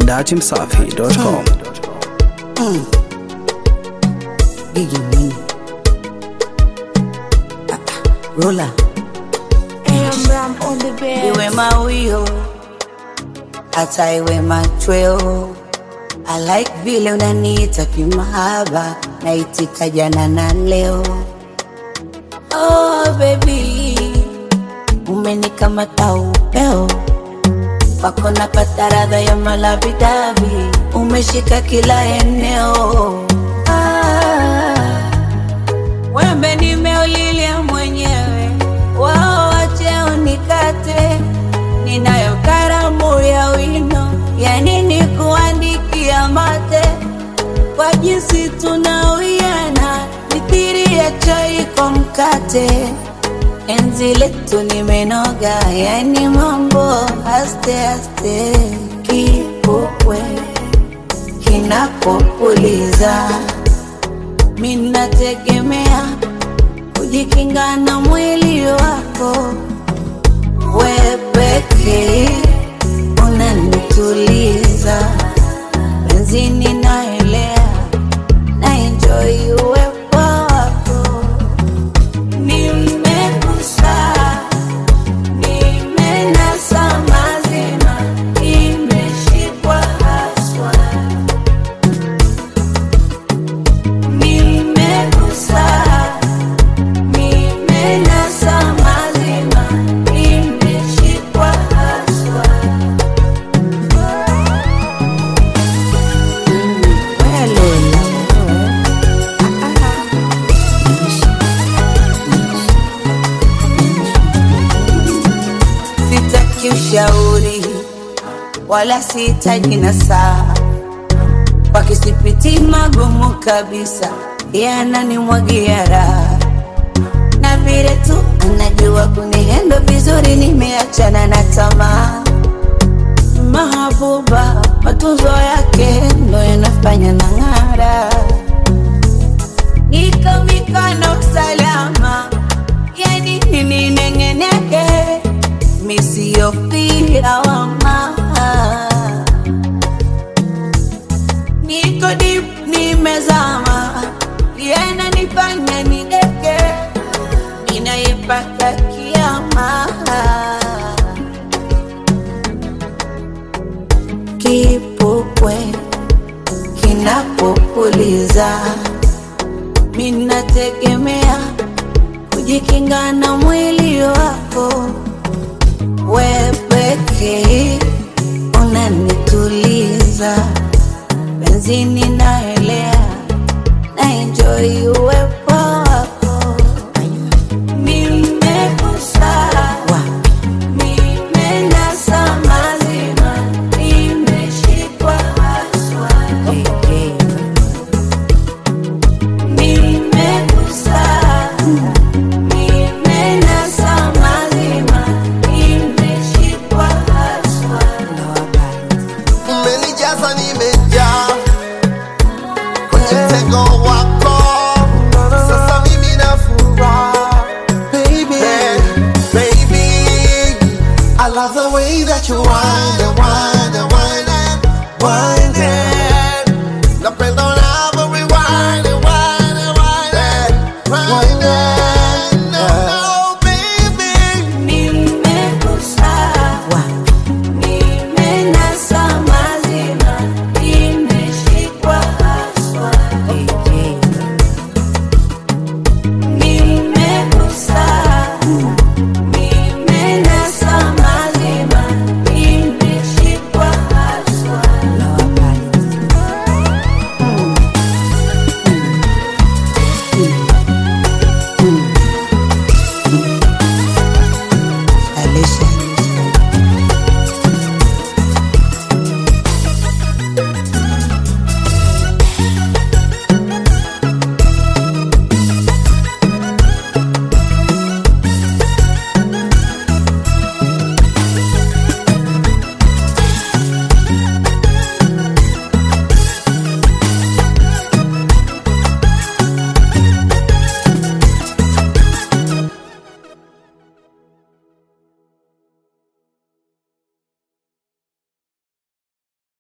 datimsafi.com. Gigi nini? Rola I'm on the bed. iwe mawio hata iwe machweo. I like vile unaniita kimahaba, naitika jana na leo. Oh baby, umenikamata upeo wako, napata radha ya malavidavi, umeshika kila eneo. Wembe nimeulilia mwenyewe, wao wache unikate, ninayo karamu ya wino, ya nini kuandikia mate, kwa jinsi tunawiana, mithiri ya chai kwa mkate, enzi letu nimenoga, yani mambo aste aste, kipupwe kinapopuliza, minategemea kujikinga na mwili wako, we pekee unanituliza, benzini naelea, na enjoy uwepo wako. Nimekusa, nimenasa mazima, imeshikwa haswa. Nimekusa, nimenasa mazima, imeshikwa haswa. Sitaki ushauri wala sihitaji nasaha, kwa kisipiti magumu kabisa, yananimwagia raha, na vile tu anajua kunihendo vizuri, nimeachana na tamaa. Mahabuba matunzo yake ndo yanafanya na ng'ara, niko mikono salama, yani nini nengeneke, misiyofia wama, niko deep nimezama, yana nifanya nideke, ninayepaka kiama. Kipupwe kinapopuliza, minategemea kujikinga na mwili wako, we pekee unanituliza, benzini naelea, na enjoy uwepo wako. Nimekusa, nimenasa mazima, imeshikwa haswa. Nimekusa, nimenasa mazima, imeshikwa haswa. Umenijaza nimejaa kwenye mtego wako.